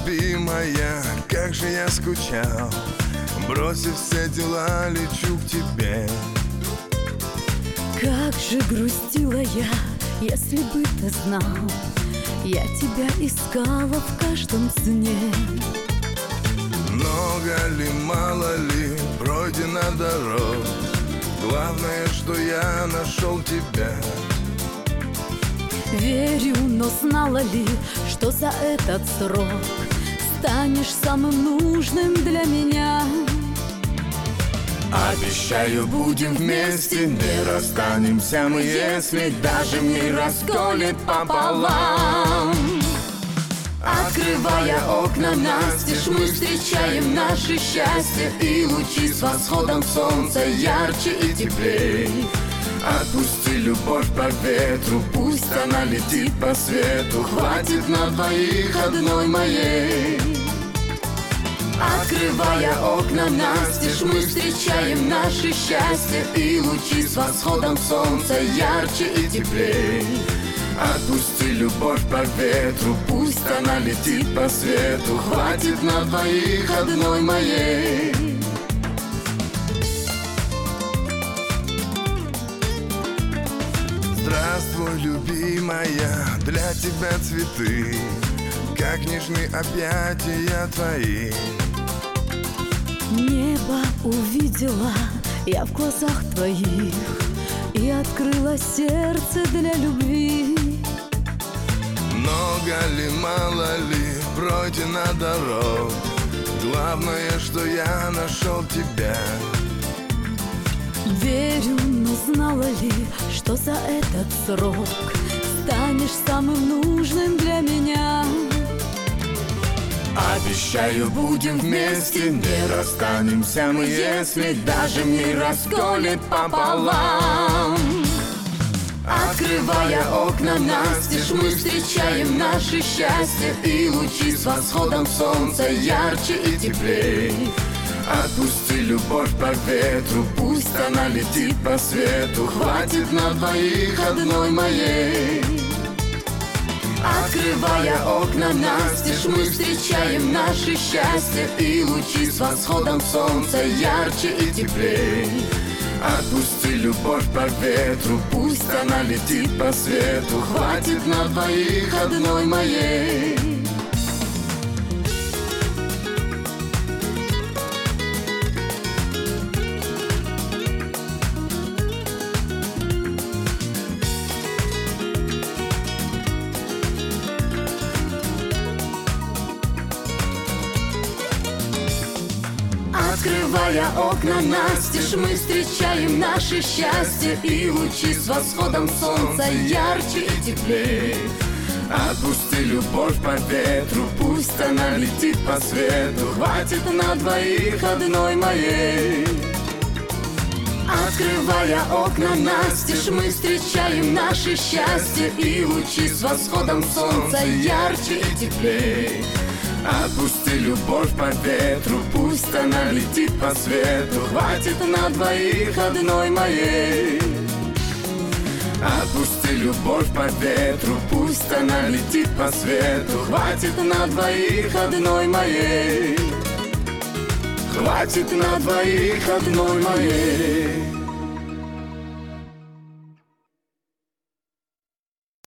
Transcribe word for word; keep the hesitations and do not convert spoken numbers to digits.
любимая, как же я скучал. Бросив все дела, лечу к тебе. Как же грустила я, если бы ты знал, я тебя искала в каждом сне. Много ли, мало ли пройдено дорог, главное, что я нашел тебя. Верю, но знала ли, что за этот срок станешь самым нужным для меня? Обещаю, будем вместе, не расстанемся мы, если даже мир расколет пополам. Открывая окна настежь, мы встречаем наше счастье, и лучи с восходом солнца ярче и теплей. Отпусти любовь по ветру, пусть она летит по свету, хватит на двоих одной моей. Открывая окна настежь, мы встречаем наше счастье, и лучи с восходом солнца ярче и теплей. Отпусти любовь по ветру, пусть она летит по свету, хватит на двоих одной моей. Здравствуй, любимая, для тебя цветы, как нежны объятия твои. Небо увидела я в глазах твоих, и открыла сердце для любви. Много ли, мало ли пройдено дорог, главное, что я нашел тебя. Верю, но знала ли, что за этот срок станешь самым нужным для меня? Обещаю, будем вместе, не расстанемся мы, если даже мир расколет пополам. Открывая окна настежь, мы встречаем наше счастье, и лучи с восходом солнца ярче и теплей. Отпусти любовь по ветру, пусть она летит по свету, хватит на двоих одной моей. Открывая окна настежь, мы встречаем наше счастье, и лучи с восходом солнца ярче и теплей. Отпусти любовь по ветру, пусть она летит по свету, хватит на двоих одной моей. Открывая окна настежь, мы встречаем наше счастье, и лучи с восходом солнца ярче и теплей. Отпусти любовь по ветру, пусть она летит по свету, хватит на двоих одной моей. Открывая окна настежь, мы встречаем наше счастье, и лучи с восходом солнца ярче и теплей. Отпусти любовь по ветру, пусть она летит по свету, хватит на двоих одной моей. Отпусти любовь по ветру, пусть она летит по свету, хватит на двоих одной моей. Хватит на двоих одной моей.